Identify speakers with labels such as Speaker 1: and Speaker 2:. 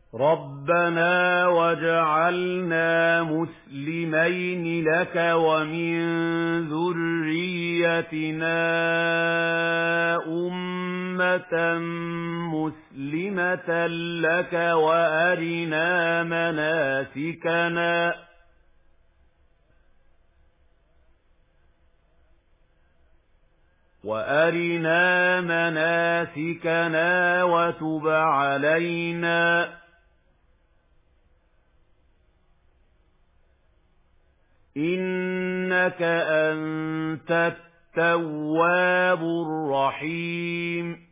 Speaker 1: رَبَّنَا وَاجْعَلْنَا مُسْلِمَيْنِ لَكَ وَمِن ذُرِّيَّتِنَا أُمَّةً مُّسْلِمَةً لَّكَ وَأَرِنَا مَنَاسِكَنَا وَتُبْ عَلَيْنَا ۖ إِنَّكَ أَنتَ التَّوَّابُ الرَّحِيمُ